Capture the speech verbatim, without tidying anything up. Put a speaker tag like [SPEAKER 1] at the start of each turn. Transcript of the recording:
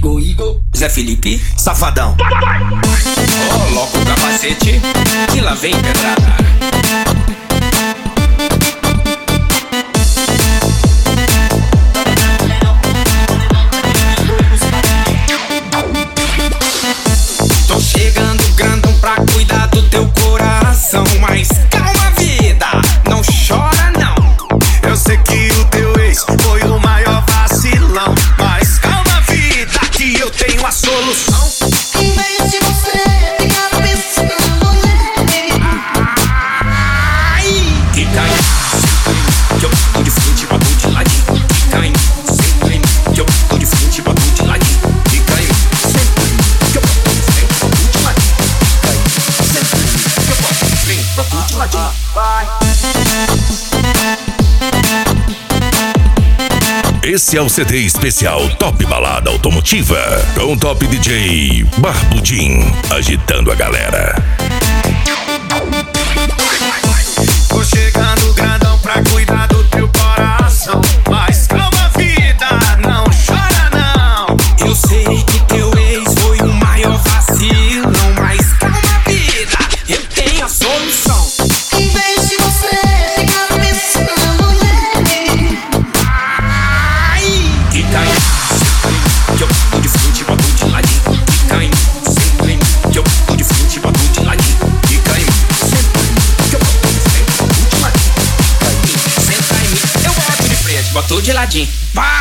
[SPEAKER 1] Igor, Igor, Zé Felipe,
[SPEAKER 2] Safadão.
[SPEAKER 1] coloca o capacete que lá vem pedrada. Tô chegando grandão pra cuidar do teu coração, mas calma vida, não chora não.
[SPEAKER 2] Eu sei que o teu ex foi o maior vacilão, mas calma vida, que eu tenho a solução.
[SPEAKER 3] Em vez de você ficar pensando nele,
[SPEAKER 1] Ai, que cai, que eu tô de frente, bato de ladinho. Que cai, sempre, que eu tô de frente, bato de ladinho. Que cai, sempre, que eu tô de frente, bato de ladinho. Que cai, sempre, que eu tô de frente, bato de ladinho.
[SPEAKER 4] Esse é o C D especial Top Balada Automotiva, com Top D J Barbudinho, agitando a galera.
[SPEAKER 2] Tô chegando grandão pra cuidar do teu coração, mas calma vida, não chora não.
[SPEAKER 1] Eu sei que teu ex foi o maior vacilão, mas calma vida, eu tenho a solução.
[SPEAKER 3] em vez de você ficar pensando nele,
[SPEAKER 1] Que cai, sempre, que eu tô de frente, bato de ladinho. Que cai, sempre, que eu tô de frente, bato de ladinho. Que cai, sempre, que eu tô de frente, bato de ladinho. Que cai, senta em mim, eu boto de frente, bato de ladinho. Vai!